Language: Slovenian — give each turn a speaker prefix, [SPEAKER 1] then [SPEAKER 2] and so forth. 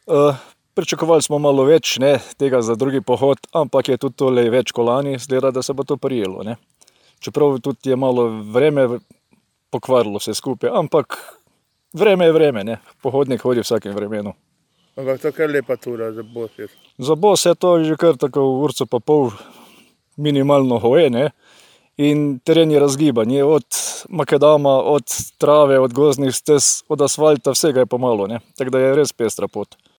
[SPEAKER 1] Pričakovali smo malo več, ne, tega za drugi pohod, ampak je tudi tole več kot lani, zgleda, da se bo to prijelo, ne. Čeprav tudi je malo vreme pokvarilo vse skupaj, ampak vreme je vreme, ne. Pohodnik hodi v vsakem vremenu.
[SPEAKER 2] Ampak to je kar lepa tura za bos.
[SPEAKER 1] Za bos je to že kar tako urico pa pol minimalno hoje, ne. In teren je razgiban, je od makadama, od trave, od gozdnih stez, od asfalta, vsega je pa malo, ne. Tako da je res pestra pot.